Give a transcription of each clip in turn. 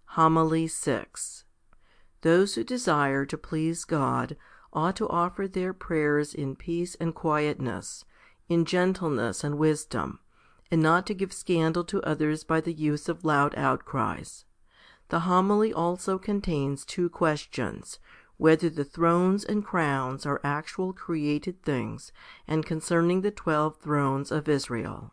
Homily 6. Those who desire to please God ought to offer their prayers in peace and quietness, in gentleness and wisdom, and not to give scandal to others by the use of loud outcries. The homily also contains two questions, whether the thrones and crowns are actual created things, and concerning the 12 thrones of Israel.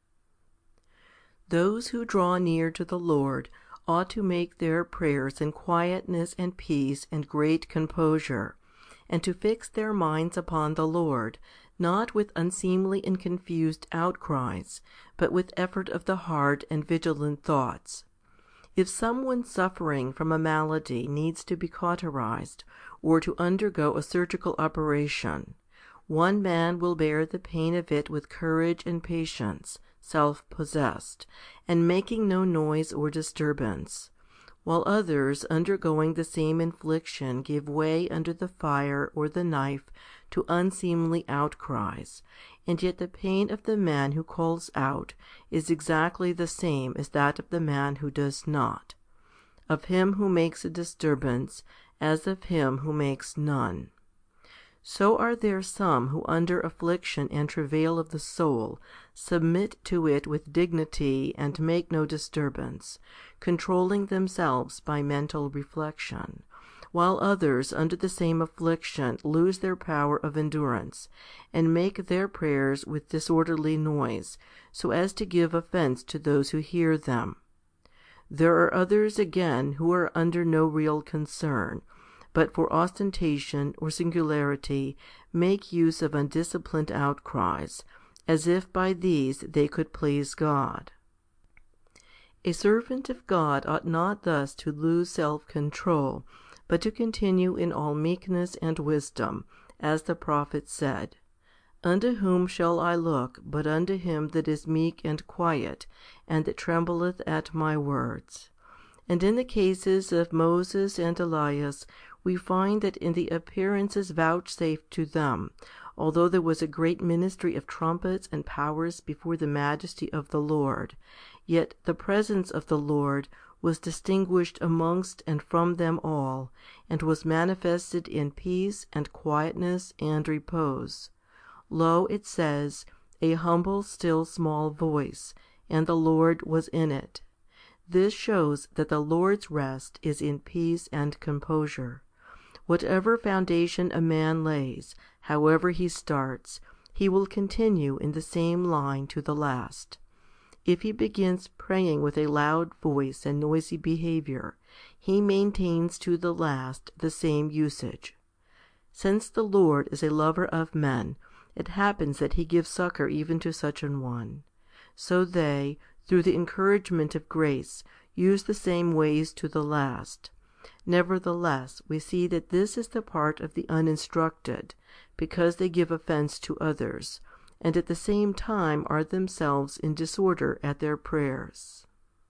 Those who draw near to the Lord ought to make their prayers in quietness and peace and great composure, and to fix their minds upon the Lord, not with unseemly and confused outcries, but with effort of the heart and vigilant thoughts. If someone suffering from a malady needs to be cauterized, or to undergo a surgical operation, one man will bear the pain of it with courage and patience, self-possessed, and making no noise or disturbance, while others undergoing the same infliction give way under the fire or the knife to unseemly outcries, and yet the pain of the man who calls out is exactly the same as that of the man who does not, of him who makes a disturbance as of him who makes none. So are there some who under affliction and travail of the soul submit to it with dignity and make no disturbance, controlling themselves by mental reflection, while others under the same affliction lose their power of endurance, and make their prayers with disorderly noise, so as to give offence to those who hear them. There are others again who are under no real concern, but for ostentation or singularity make use of undisciplined outcries, as if by these they could please God. A servant of God ought not thus to lose self-control, but to continue in all meekness and wisdom, as the prophet said, "Unto whom shall I look but unto him that is meek and quiet, and that trembleth at my words?" And in the cases of Moses and Elias, we find that in the appearances vouchsafed to them, although there was a great ministry of trumpets and powers before the majesty of the Lord, yet the presence of the Lord was distinguished amongst and from them all, and was manifested in peace and quietness and repose. Lo, it says, a humble still small voice, and the Lord was in it. This shows that the Lord's rest is in peace and composure. Whatever foundation a man lays, however he starts, he will continue in the same line to the last. If he begins praying with a loud voice and noisy behaviour, he maintains to the last the same usage. Since the Lord is a lover of men, it happens that he gives succour even to such an one. So they, through the encouragement of grace, use the same ways to the last. Nevertheless, we see that this is the part of the uninstructed, because they give offence to others, and at the same time are themselves in disorder at their prayers.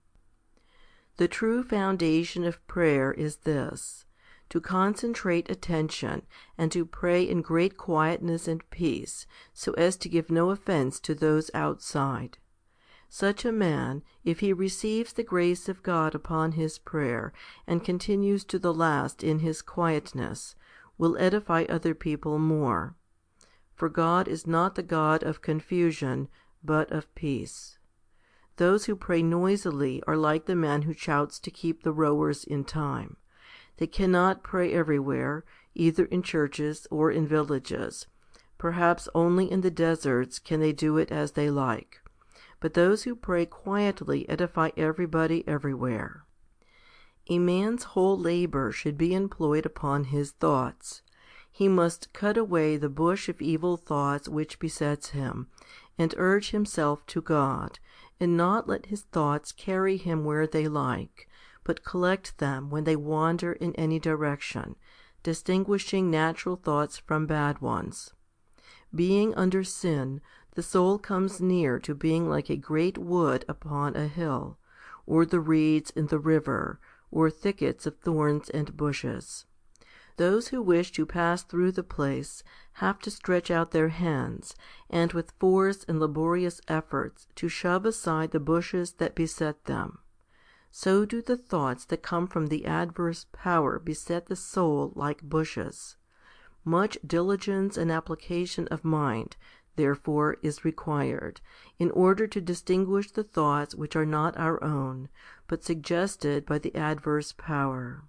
The true foundation of prayer is this, to concentrate attention and to pray in great quietness and peace, so as to give no offence to those outside. Such a man, if he receives the grace of God upon his prayer, and continues to the last in his quietness, will edify other people more. For God is not the God of confusion, but of peace. Those who pray noisily are like the man who shouts to keep the rowers in time. They cannot pray everywhere, either in churches or in villages. Perhaps only in the deserts can they do it as they like. But those who pray quietly edify everybody everywhere. A man's whole labour should be employed upon his thoughts. He must cut away the bush of evil thoughts which besets him, and urge himself to God, and not let his thoughts carry him where they like, but collect them when they wander in any direction, distinguishing natural thoughts from bad ones. Being under sin, the soul comes near to being like a great wood upon a hill, or the reeds in the river, or thickets of thorns and bushes. Those who wish to pass through the place have to stretch out their hands, and with force and laborious efforts to shove aside the bushes that beset them. so do the thoughts that come from the adverse power beset the soul like bushes. Much diligence and application of mind, therefore, is required, in order to distinguish the thoughts which are not our own, but suggested by the adverse power.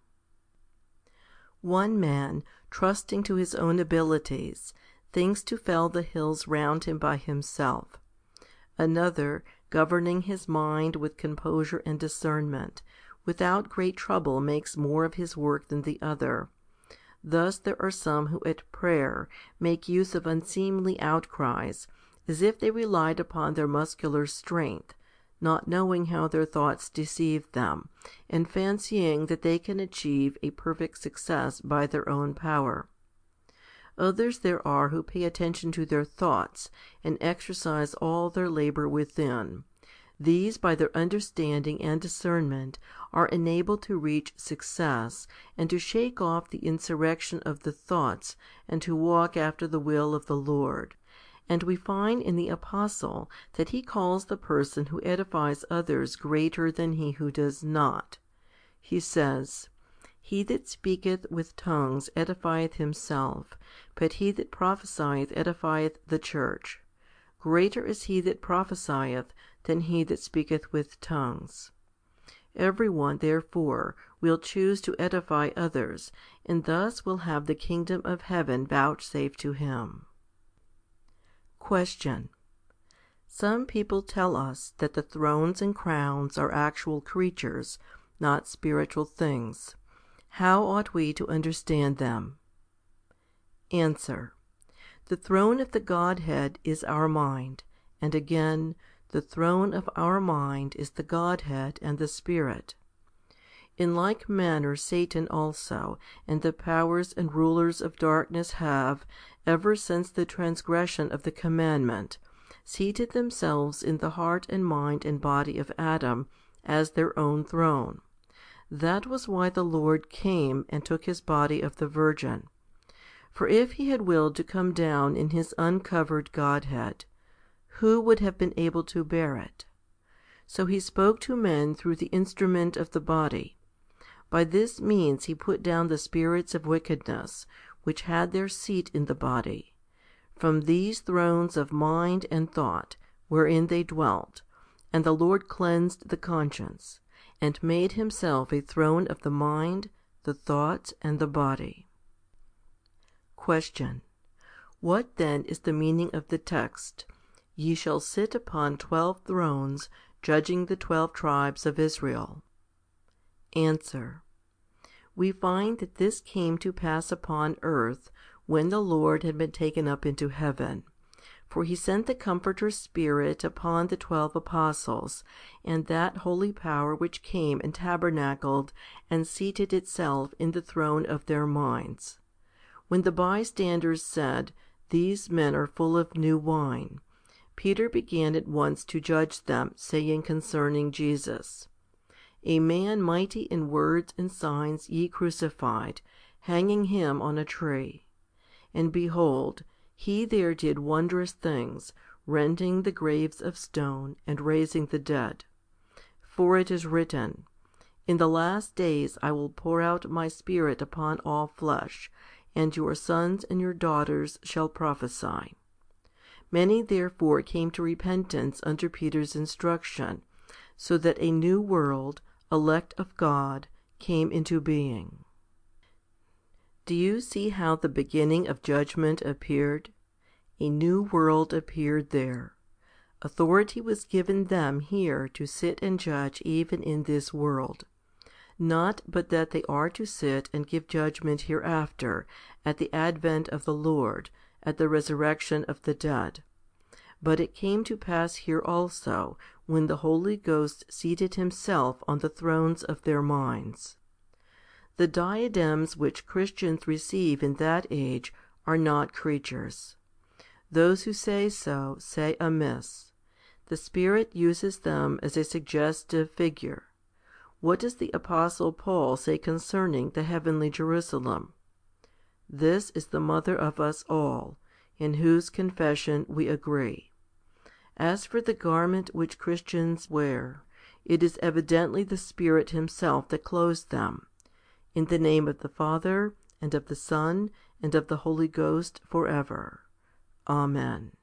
One man, trusting to his own abilities, thinks to fell the hills round him by himself. Another, governing his mind with composure and discernment, without great trouble makes more of his work than the other. Thus there are some who at prayer make use of unseemly outcries, as if they relied upon their muscular strength, not knowing how their thoughts deceive them, and fancying that they can achieve a perfect success by their own power. Others there are who pay attention to their thoughts, and exercise all their labour within. These, by their understanding and discernment, are enabled to reach success, and to shake off the insurrection of the thoughts, and to walk after the will of the Lord. And we find in the Apostle that he calls the person who edifies others greater than he who does not. He says, He that speaketh with tongues edifieth himself, but he that prophesieth edifieth the church. Greater is he that prophesieth than he that speaketh with tongues. Every one, therefore, will choose to edify others, and thus will have the kingdom of heaven vouchsafed to him. Question. Some people tell us that the thrones and crowns are actual creatures, not spiritual things. How ought we to understand them? Answer. The throne of the Godhead is our mind, and again, the throne of our mind is the Godhead and the Spirit. In like manner Satan also, and the powers and rulers of darkness have, ever since the transgression of the commandment, seated themselves in the heart and mind and body of Adam as their own throne. That was why the Lord came and took his body of the Virgin. For if he had willed to come down in his uncovered Godhead, who would have been able to bear it? So he spoke to men through the instrument of the body. By this means he put down the spirits of wickedness, which had their seat in the body, from these thrones of mind and thought, wherein they dwelt, and the Lord cleansed the conscience, and made himself a throne of the mind, the thoughts, and the body. Question. What then is the meaning of the text, Ye shall sit upon 12 thrones, judging the 12 tribes of Israel? Answer. We find that this came to pass upon earth when the Lord had been taken up into heaven. For he sent the Comforter Spirit upon the 12 apostles, and that holy power which came and tabernacled and seated itself in the throne of their minds. When the bystanders said, These men are full of new wine, Peter began at once to judge them, saying concerning Jesus, A man mighty in words and signs ye crucified, hanging him on a tree. And behold, he there did wondrous things, rending the graves of stone, and raising the dead. For it is written, In the last days I will pour out my Spirit upon all flesh, and your sons and your daughters shall prophesy. Many therefore came to repentance under Peter's instruction, so that a new world, elect of God, came into being. Do you see how the beginning of judgment appeared? A new world appeared there. Authority was given them here to sit and judge even in this world. Not but that they are to sit and give judgment hereafter, at the advent of the Lord, at the resurrection of the dead. But it came to pass here also, when the Holy Ghost seated himself on the thrones of their minds. The diadems which Christians receive in that age are not creatures. Those who say so say amiss. The Spirit uses them as a suggestive figure. What does the Apostle Paul say concerning the heavenly Jerusalem? This is the mother of us all, in whose confession we agree. As for the garment which Christians wear, it is evidently the Spirit Himself that closed them. In the name of the Father, and of the Son, and of the Holy Ghost, for ever. Amen.